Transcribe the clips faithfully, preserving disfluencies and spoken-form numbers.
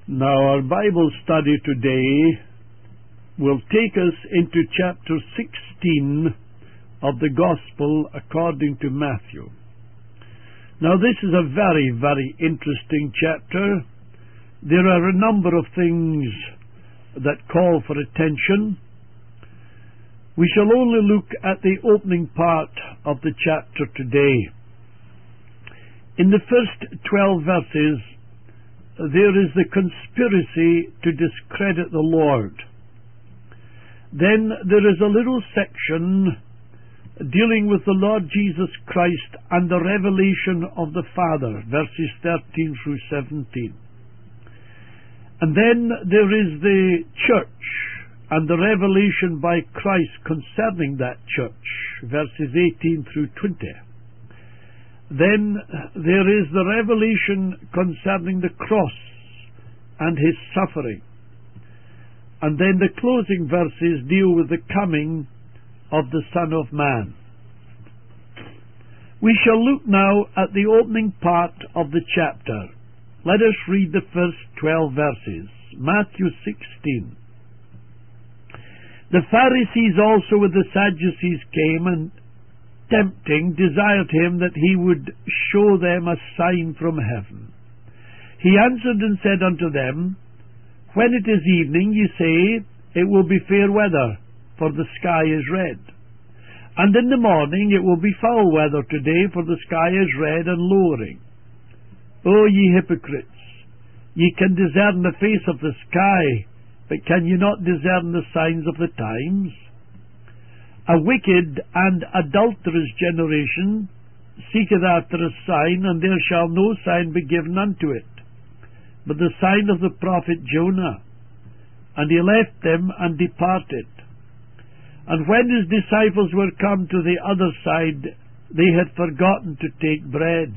Now, our Bible study today will take us into chapter sixteen of the Gospel according to Matthew. Now, this is a very, very interesting chapter. There are a number of things that call for attention. We shall only look at the opening part of the chapter today. In the first twelve verses, there is the conspiracy to discredit the Lord. Then there is a little section dealing with the Lord Jesus Christ and the revelation of the Father, verses thirteen through seventeen. And then there is the church and the revelation by Christ concerning that church, verses eighteen through twenty. Then there is the revelation concerning the cross and his suffering. And then the closing verses deal with the coming of the Son of Man. We shall look now at the opening part of the chapter. Let us read the first twelve verses. Matthew sixteen. The Pharisees also with the Sadducees came, and tempting, desired him that he would show them a sign from heaven. He answered and said unto them, When it is evening, ye say, It will be fair weather, for the sky is red. And in the morning it will be foul weather today, for the sky is red and lowering. O ye hypocrites, ye can discern the face of the sky, but can ye not discern the signs of the times? A wicked and adulterous generation seeketh after a sign, and there shall no sign be given unto it, but the sign of the prophet Jonah. And he left them and departed. And when his disciples were come to the other side, they had forgotten to take bread.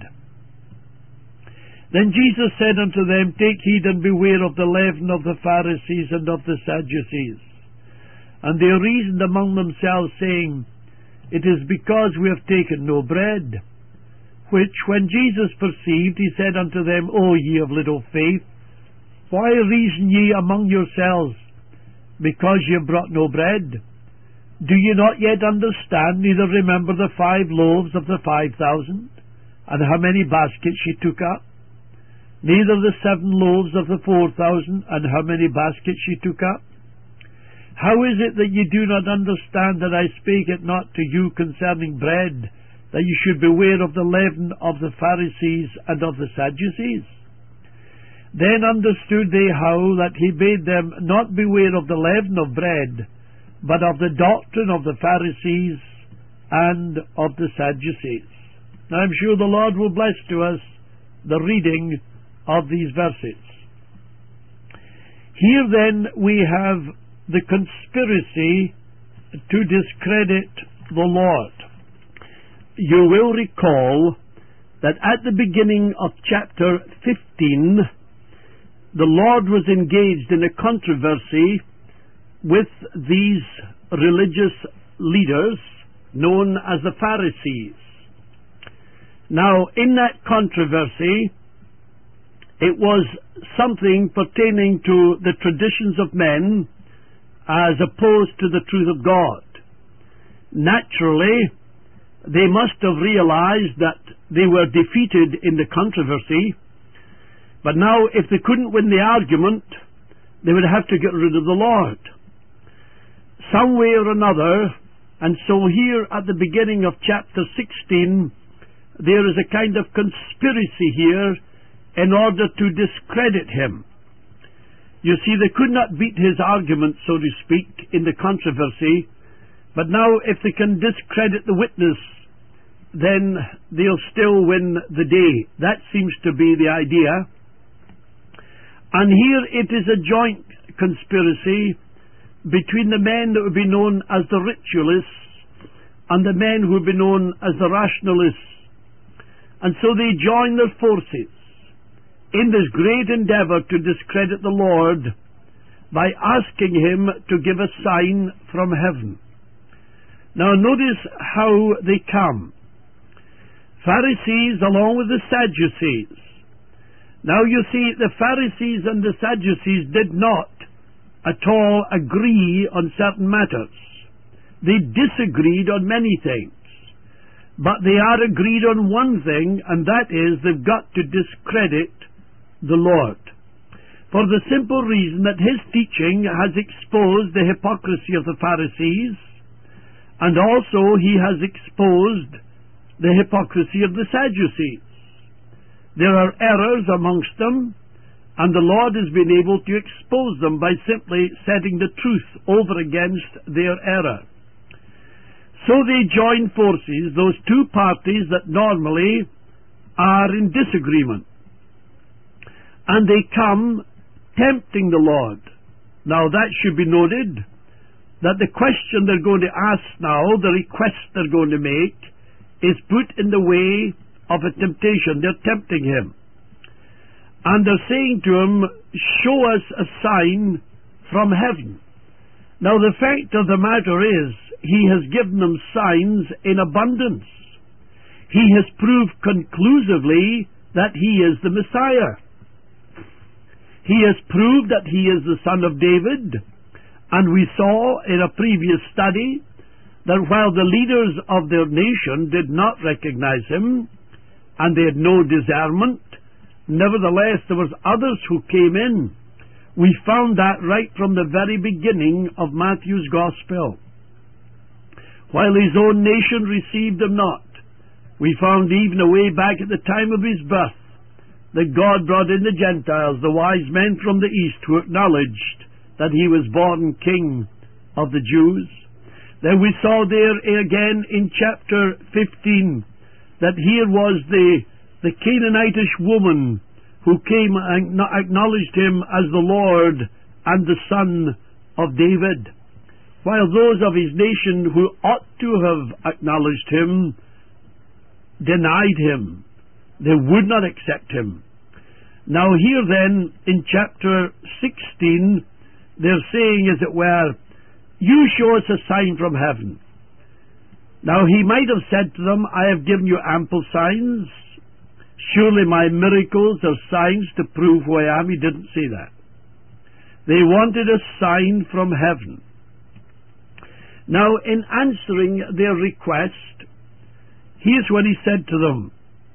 Then Jesus said unto them, Take heed and beware of the leaven of the Pharisees and of the Sadducees. And they reasoned among themselves, saying, It is because we have taken no bread. Which, when Jesus perceived, he said unto them, O ye of little faith, why reason ye among yourselves, because ye have brought no bread? Do ye not yet understand, neither remember the five loaves of the five thousand, and how many baskets ye took up? Neither the seven loaves of the four thousand, and how many baskets ye took up? How is it that ye do not understand that I spake it not to you concerning bread, that ye should beware of the leaven of the Pharisees and of the Sadducees? Then understood they how that he bade them not beware of the leaven of bread, but of the doctrine of the Pharisees and of the Sadducees. Now I'm sure the Lord will bless to us the reading of these verses. Here then we have the conspiracy to discredit the Lord. You will recall that at the beginning of chapter fifteen, the Lord was engaged in a controversy with these religious leaders known as the Pharisees. Now, in that controversy, it was something pertaining to the traditions of men as opposed to the truth of God. Naturally, they must have realized that they were defeated in the controversy, but now if they couldn't win the argument, they would have to get rid of the Lord some way or another. And so here at the beginning of chapter sixteen, there is a kind of conspiracy here in order to discredit him. You see, they could not beat his argument, so to speak, in the controversy, but now if they can discredit the witness, then they'll still win the day. That seems to be the idea. And here it is a joint conspiracy between the men that would be known as the ritualists and the men who would be known as the rationalists. And so they join their forces in this great endeavor to discredit the Lord by asking him to give a sign from heaven. Now notice how they come. Pharisees along with the Sadducees. Now you see, the Pharisees and the Sadducees did not at all agree on certain matters. They disagreed on many things. But they are agreed on one thing, and that is they've got to discredit the Lord. For the simple reason that his teaching has exposed the hypocrisy of the Pharisees, and also he has exposed the hypocrisy of the Sadducees. There are errors amongst them, and the Lord has been able to expose them by simply setting the truth over against their error. So they join forces, those two parties that normally are in disagreement, and they come tempting the Lord. Now that should be noted, that the question they're going to ask now, the request they're going to make, is put in the way of a temptation. They're tempting him. And they're saying to him, show us a sign from heaven. Now the fact of the matter is, he has given them signs in abundance. He has proved conclusively that he is the Messiah. He has proved that he is the son of David, and we saw in a previous study that while the leaders of their nation did not recognize him, and they had no discernment, nevertheless there was others who came in. We found that right from the very beginning of Matthew's Gospel. While his own nation received him not, we found even away back at the time of his birth that God brought in the Gentiles, the wise men from the east, who acknowledged that he was born King of the Jews. Then we saw there again in chapter fifteen that here was the, the Canaanitish woman who came and acknowledged him as the Lord and the Son of David, while those of his nation who ought to have acknowledged him denied him. They would not accept him. Now here then, in chapter sixteen, they're saying, as it were, you show us a sign from heaven. Now he might have said to them, I have given you ample signs. Surely my miracles are signs to prove who I am. He didn't say that. They wanted a sign from heaven. Now in answering their request, here's what he said to them.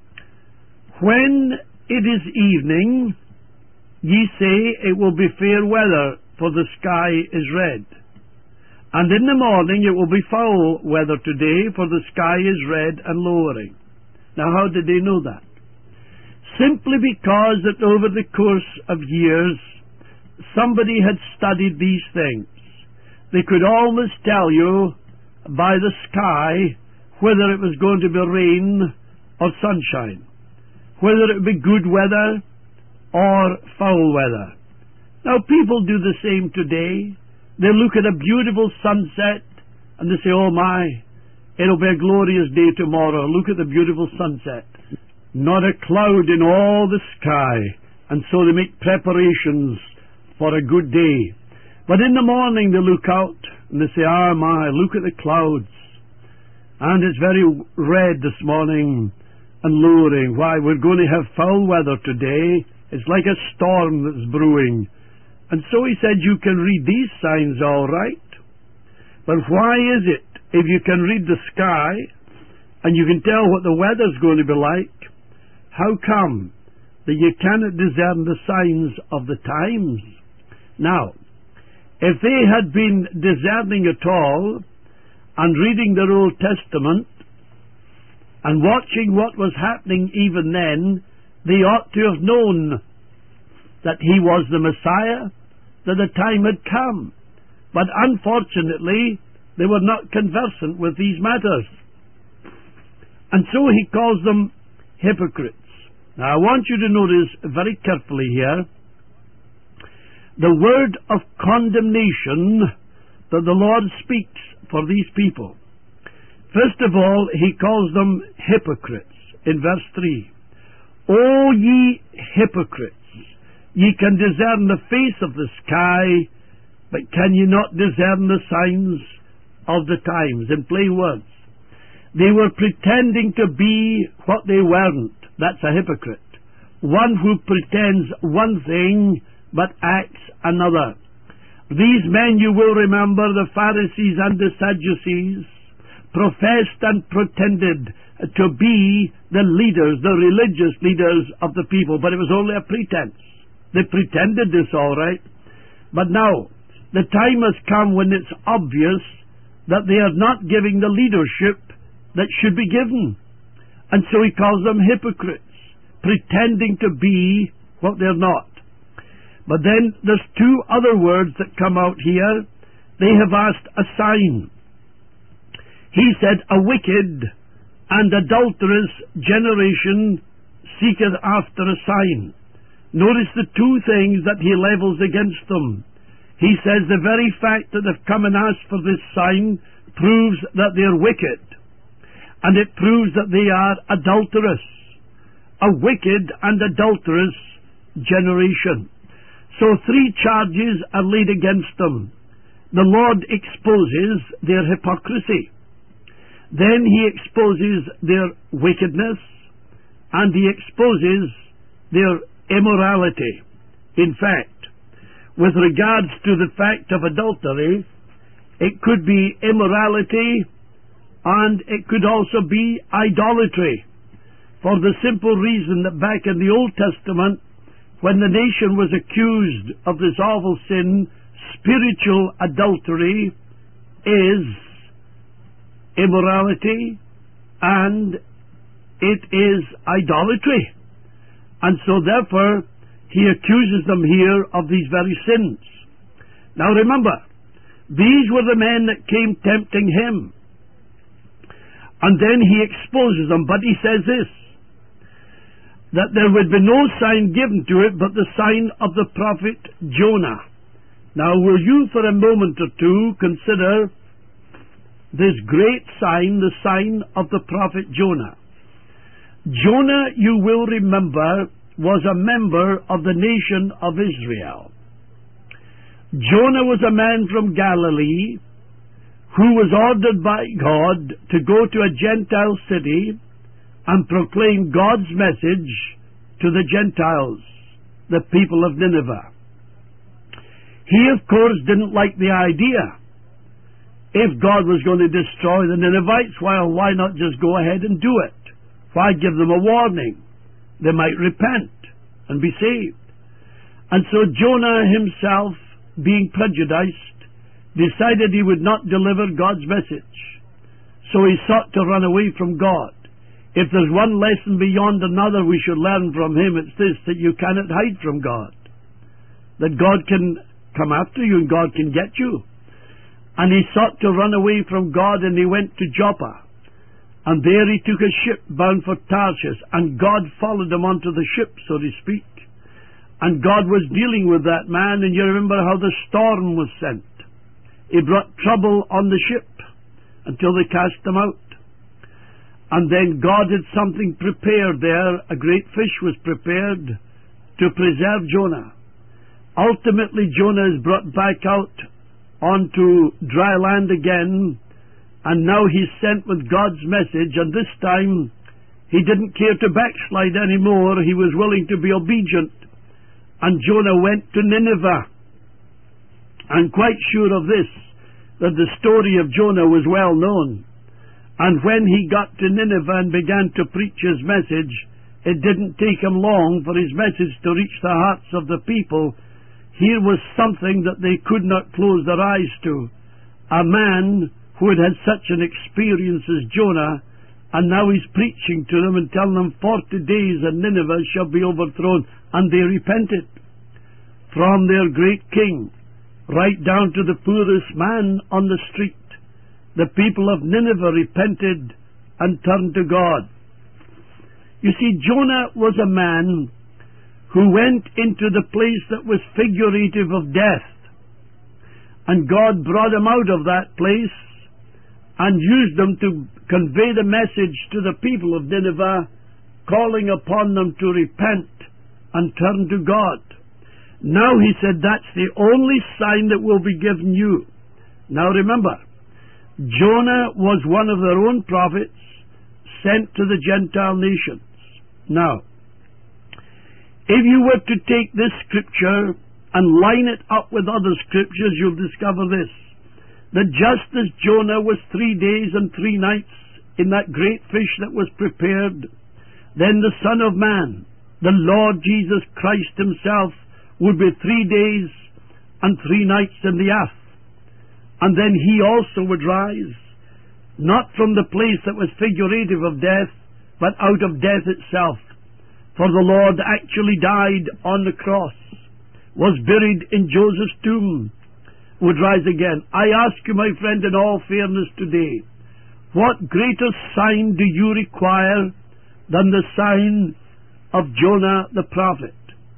When it is evening, ye say it will be fair weather, for the sky is red. And in the morning it will be foul weather today, for the sky is red and lowering. Now how did they know that? Simply because that over the course of years, somebody had studied these things. They could almost tell you by the sky whether it was going to be rain or sunshine, whether it would be good weather or foul weather. Now people do the same today. They look at a beautiful sunset and they say, oh my, it'll be a glorious day tomorrow. Look at the beautiful sunset. Not a cloud in all the sky. And so they make preparations for a good day. But in the morning they look out and they say, ah my, look at the clouds. And it's very red this morning and lowering. Why, we're going to have foul weather today. It's like a storm that's brewing. And so he said, you can read these signs all right. But why is it, if you can read the sky and you can tell what the weather's going to be like, how come that you cannot discern the signs of the times? Now, if they had been discerning at all and reading their Old Testament and watching what was happening even then, they ought to have known that he was the Messiah, that the time had come. But unfortunately, they were not conversant with these matters. And so he calls them hypocrites. Now I want you to notice very carefully here the word of condemnation that the Lord speaks for these people. First of all, he calls them hypocrites in verse three. O ye hypocrites, ye can discern the face of the sky, but can ye not discern the signs of the times? In plain words, they were pretending to be what they weren't. That's a hypocrite. one who pretends one thing but acts another. These men, you will remember, the Pharisees and the Sadducees, professed and pretended to be the leaders, the religious leaders of the people, but it was only a pretense. They pretended this all right. But now, the time has come when it's obvious that they are not giving the leadership that should be given. And so he calls them hypocrites, pretending to be what they're not. But then there's two other words that come out here. They have asked a sign. He said, a wicked and adulterous generation seeketh after a sign. Notice the two things that he levels against them. He says the very fact that they've come and asked for this sign proves that they're wicked. And it proves that they are adulterous. A wicked and adulterous generation. So three charges are laid against them. The Lord exposes their hypocrisy. Then he exposes their wickedness, and he exposes their immorality. In fact, with regards to the fact of adultery, it could be immorality, and it could also be idolatry, for the simple reason that back in the Old Testament, when the nation was accused of this awful sin, spiritual adultery is immorality and it is idolatry. And so therefore, he accuses them here of these very sins. Now remember, these were the men that came tempting him. And then he exposes them, but he says this, that there would be no sign given to it but the sign of the prophet Jonah. Now will you for a moment or two consider this great sign, the sign of the prophet Jonah. Jonah, you will remember, was a member of the nation of Israel. Jonah was a man from Galilee who was ordered by God to go to a Gentile city and proclaim God's message to the Gentiles, the people of Nineveh. He, of course, didn't like the idea. If God was going to destroy the Ninevites, well, why not just go ahead and do it? Why give them a warning? They might repent and be saved. And so Jonah himself, being prejudiced, decided he would not deliver God's message. So he sought to run away from God. If there's one lesson beyond another we should learn from him, it's this, that you cannot hide from God. That God can come after you and God can get you. And he sought to run away from God, and he went to Joppa. And there he took a ship bound for Tarshish, and God followed him onto the ship, so to speak. And God was dealing with that man, and you remember how the storm was sent. He brought trouble on the ship until they cast him out. And then God had something prepared there. A great fish was prepared to preserve Jonah. Ultimately, Jonah is brought back out onto dry land again, and now he's sent with God's message, and this time he didn't care to backslide anymore. He was willing to be obedient. And Jonah went to Nineveh. I'm quite sure of this, that the story of Jonah was well known. And when he got to Nineveh and began to preach his message, it didn't take him long for his message to reach the hearts of the people. Here was something that they could not close their eyes to. A man who had had such an experience as Jonah, and now he's preaching to them and telling them forty days and Nineveh shall be overthrown. And they repented. From their great king, right down to the poorest man on the street, the people of Nineveh repented and turned to God. You see, Jonah was a man who went into the place that was figurative of death. And God brought him out of that place and used him to convey the message to the people of Nineveh, calling upon them to repent and turn to God. Now he said, that's the only sign that will be given you. Now remember, Jonah was one of their own prophets sent to the Gentile nations. Now, If you were to take this scripture and line it up with other scriptures, you'll discover this, that just as Jonah was three days and three nights in that great fish that was prepared, then the Son of Man, the Lord Jesus Christ himself, would be three days and three nights in the earth. And then he also would rise, not from the place that was figurative of death, but out of death itself. For the Lord actually died on the cross, was buried in Joseph's tomb, would rise again. I ask you, my friend, in all fairness today, what greater sign do you require than the sign of Jonah the prophet?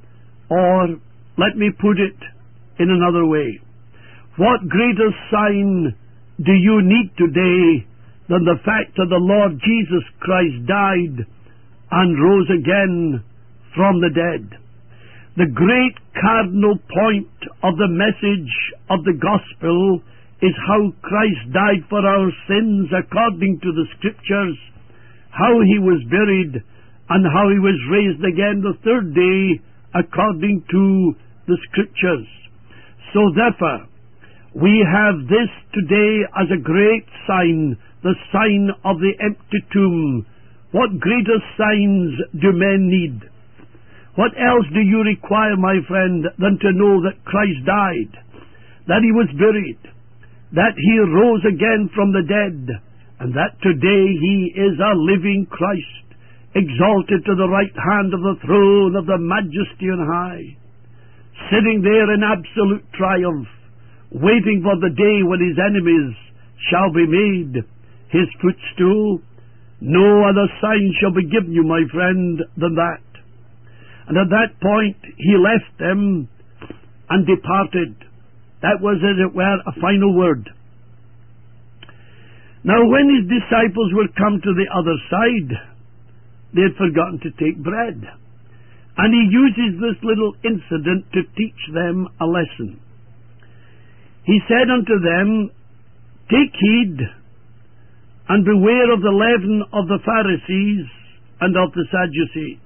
Or, let me put it in another way, what greater sign do you need today than the fact that the Lord Jesus Christ died and rose again from the dead? The great cardinal point of the message of the gospel is how Christ died for our sins according to the scriptures, how he was buried, and how he was raised again the third day according to the scriptures. So therefore, we have this today as a great sign, the sign of the empty tomb. What greater signs do men need? What else do you require, my friend, than to know that Christ died, that he was buried, that he rose again from the dead, and that today he is a living Christ, exalted to the right hand of the throne of the Majesty on high, sitting there in absolute triumph, waiting for the day when his enemies shall be made his footstool? No other sign shall be given you, my friend, than that. And at that point he left them and departed. That was, as it were, a final word. Now when his disciples were come to the other side, they had forgotten to take bread. And he uses this little incident to teach them a lesson. He said unto them, Take heed, and beware of the leaven of the Pharisees and of the Sadducees.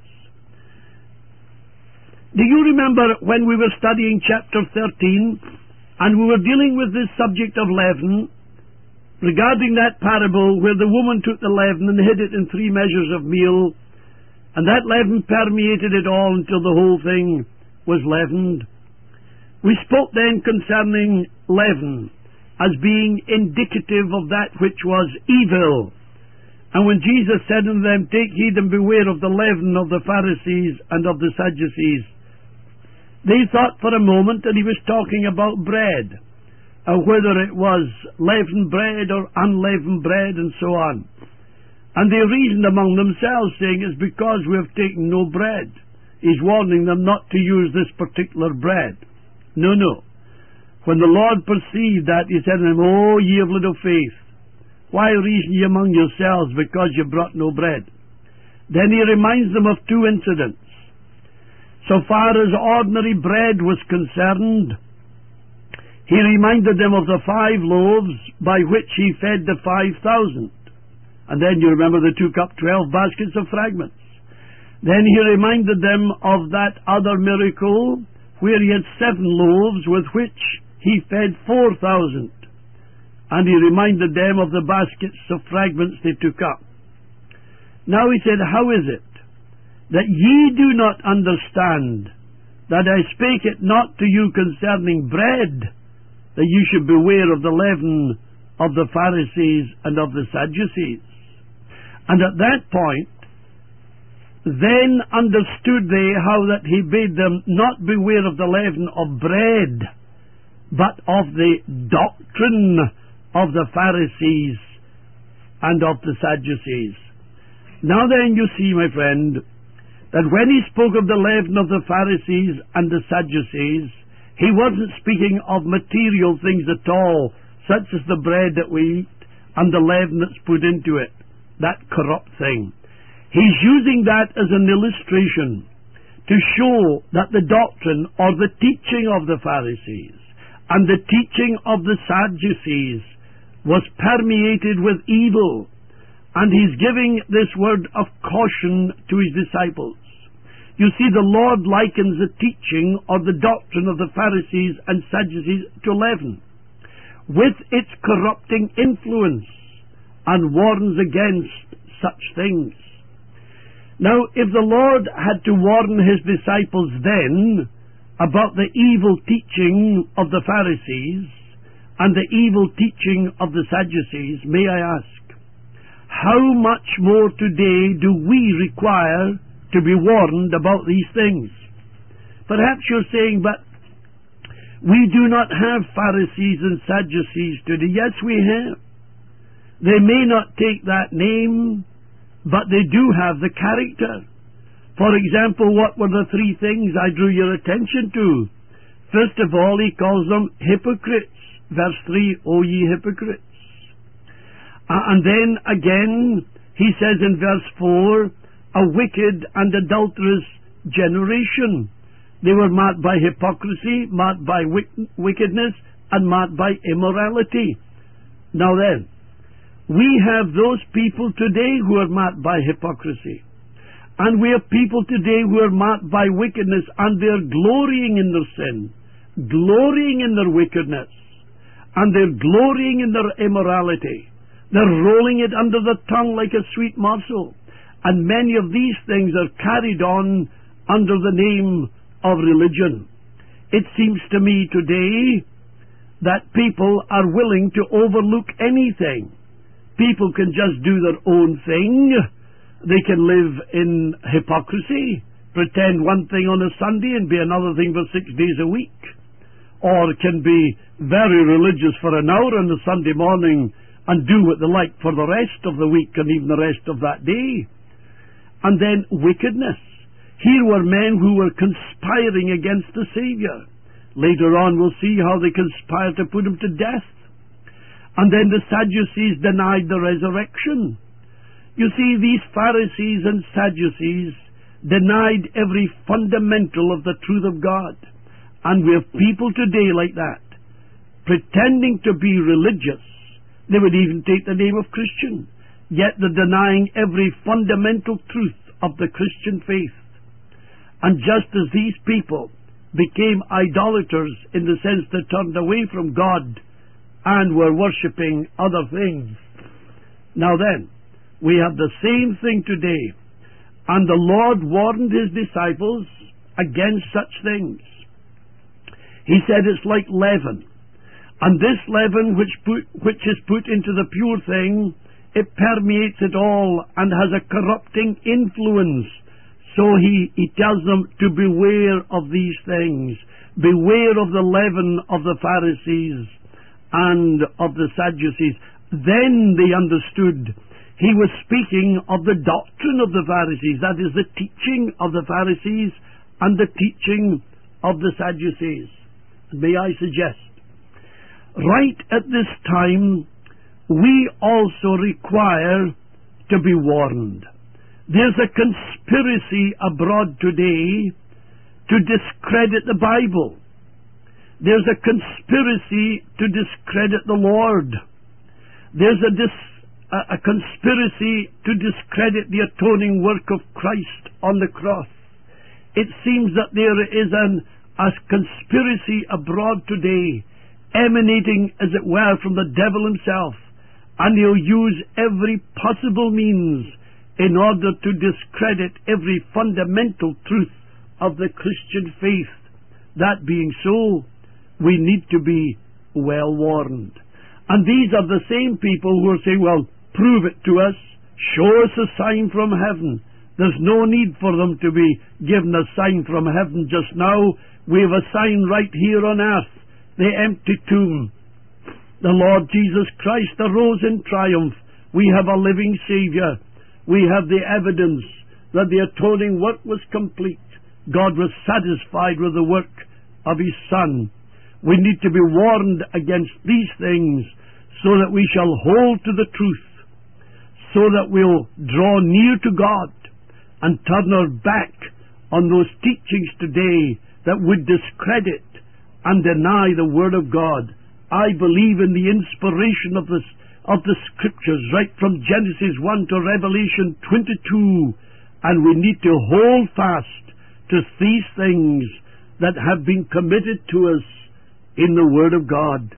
Do you remember when we were studying chapter thirteen, and we were dealing with this subject of leaven, regarding that parable where the woman took the leaven and hid it in three measures of meal, and that leaven permeated it all until the whole thing was leavened? We spoke then concerning leaven as being indicative of that which was evil. And when Jesus said unto them, Take heed and beware of the leaven of the Pharisees and of the Sadducees, they thought for a moment that he was talking about bread, or whether it was leavened bread or unleavened bread and so on. And they reasoned among themselves, saying, It's because we have taken no bread. He's warning them not to use this particular bread. No, no. When the Lord perceived that, he said to them, O ye of little faith, why reason ye among yourselves because you brought no bread? Then he reminds them of two incidents. So far as ordinary bread was concerned, he reminded them of the five loaves by which he fed the five thousand. And then you remember they took up twelve baskets of fragments. Then he reminded them of that other miracle where he had seven loaves with which he fed four thousand. And he reminded them of the baskets of fragments they took up. Now he said, How is it that ye do not understand that I spake it not to you concerning bread, that you should beware of the leaven of the Pharisees and of the Sadducees? And at that point, then understood they how that he bade them not beware of the leaven of bread, but of the doctrine of the Pharisees and of the Sadducees. Now then you see, my friend, that when he spoke of the leaven of the Pharisees and the Sadducees, he wasn't speaking of material things at all, such as the bread that we eat and the leaven that's put into it, that corrupt thing. He's using that as an illustration to show that the doctrine or the teaching of the Pharisees and the teaching of the Sadducees was permeated with evil. And he's giving this word of caution to his disciples. You see, the Lord likens the teaching or the doctrine of the Pharisees and Sadducees to leaven, with its corrupting influence, and warns against such things. Now, if the Lord had to warn his disciples then about the evil teaching of the Pharisees and the evil teaching of the Sadducees, may I ask, how much more today do we require to be warned about these things? Perhaps you're saying, but we do not have Pharisees and Sadducees today. Yes, we have. They may not take that name, but they do have the character. For example, what were the three things I drew your attention to? First of all, he calls them hypocrites. Verse three, O ye hypocrites. Uh, and then again, he says in verse four, a wicked and adulterous generation. They were marked by hypocrisy, marked by wick- wickedness, and marked by immorality. Now then, we have those people today who are marked by hypocrisy. And we have people today who are marked by wickedness, and they're glorying in their sin, glorying in their wickedness, and they're glorying in their immorality. They're rolling it under the tongue like a sweet morsel. And many of these things are carried on under the name of religion. It seems to me today that people are willing to overlook anything. People can just do their own thing. They can live in hypocrisy, pretend one thing on a Sunday and be another thing for six days a week. Or can be very religious for an hour on a Sunday morning and do what they like for the rest of the week and even the rest of that day. And then wickedness. Here were men who were conspiring against the Savior. Later on we'll see how they conspired to put him to death. And then the Sadducees denied the resurrection. You see, these Pharisees and Sadducees denied every fundamental of the truth of God. And we have people today like that, pretending to be religious. They would even take the name of Christian, yet they're denying every fundamental truth of the Christian faith. And just as these people became idolaters in the sense they turned away from God and were worshipping other things, now then, we have the same thing today. And the Lord warned his disciples against such things. He said it's like leaven. And this leaven which, put, which is put into the pure thing, it permeates it all and has a corrupting influence. So he, he tells them to beware of these things. Beware of the leaven of the Pharisees and of the Sadducees. Then they understood he was speaking of the doctrine of the Pharisees, that is, the teaching of the Pharisees and the teaching of the Sadducees. May I suggest, right at this time, we also require to be warned. There's a conspiracy abroad today to discredit the Bible. There's a conspiracy to discredit the Lord. There's a, dis, a, a conspiracy to discredit the atoning work of Christ on the cross. It seems that there is an, a conspiracy abroad today, emanating, as it were, from the devil himself, and he'll use every possible means in order to discredit every fundamental truth of the Christian faith. That being so, we need to be well warned. And these are the same people who are saying, well, prove it to us, show us a sign from heaven. There's no need for them to be given a sign from heaven just now. We have a sign right here on earth, the empty tomb. The Lord Jesus Christ arose in triumph. We have a living Savior. We have the evidence that the atoning work was complete. God was satisfied with the work of His Son. We need to be warned against these things so that we shall hold to the truth, so that we'll draw near to God and turn our back on those teachings today that would discredit and deny the Word of God. I believe in the inspiration of the, of the Scriptures, right from Genesis one to Revelation twenty-two, and we need to hold fast practice these things that have been committed to us in the Word of God.